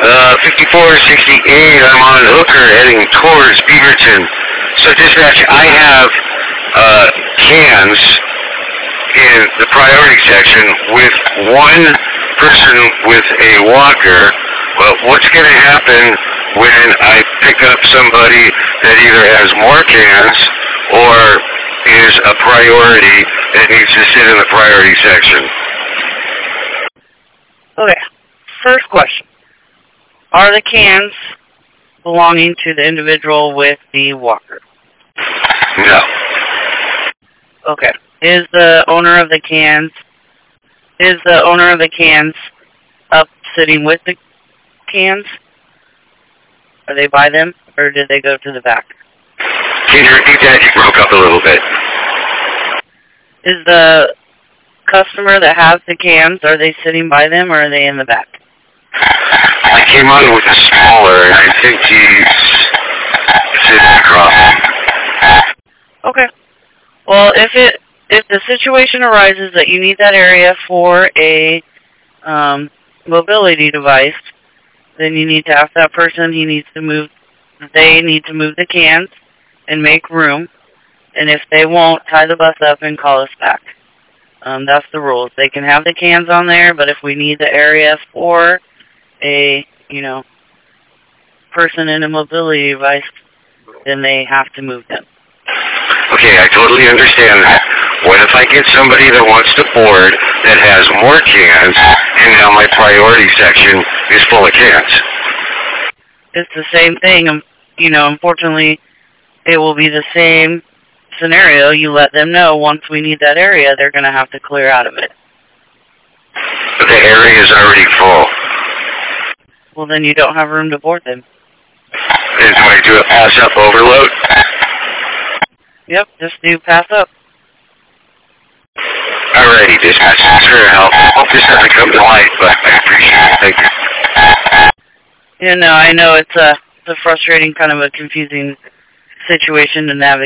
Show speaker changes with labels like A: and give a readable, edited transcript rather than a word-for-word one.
A: 5468, I'm on Hooker heading towards Beaverton. So dispatch, I have cans in the priority section with one person with a walker. Well, what's going to happen when I pick up somebody that either has more cans or is a priority that needs to sit in the priority section?
B: Okay, first question. Are the cans belonging to the individual with the walker?
A: No.
B: Okay. Is the owner of the cans up sitting with the cans? Are they by them, or did they go to the back?
A: Can you repeat that? You broke up a little bit.
B: Is the customer that has the cans, are they sitting by them, or are they in the back?
A: I came on with a smaller, and I think he's sitting across.
B: Okay. Well, if the situation arises that you need that area for a mobility device, then you need to ask that person. They need to move the cans and make room. And if they won't, tie the bus up and call us back. That's the rules. They can have the cans on there, but if we need the area for a, person in a mobility device, then they have to move them.
A: Okay, I totally understand that. What if I get somebody that wants to board that has more cans, and now my priority section is full of cans?
B: It's the same thing. Unfortunately, it will be the same scenario. You let them know once we need that area, they're going to have to clear out of it.
A: But the area is already full.
B: Well, then you don't have room to board them.
A: And do I do a pass-up overload?
B: Yep, just do pass up.
A: Alrighty, dispatch. Thanks for your help. Hope this doesn't come to light, but I appreciate it. Thank you.
B: I know it's a frustrating, kind of a confusing situation to navigate.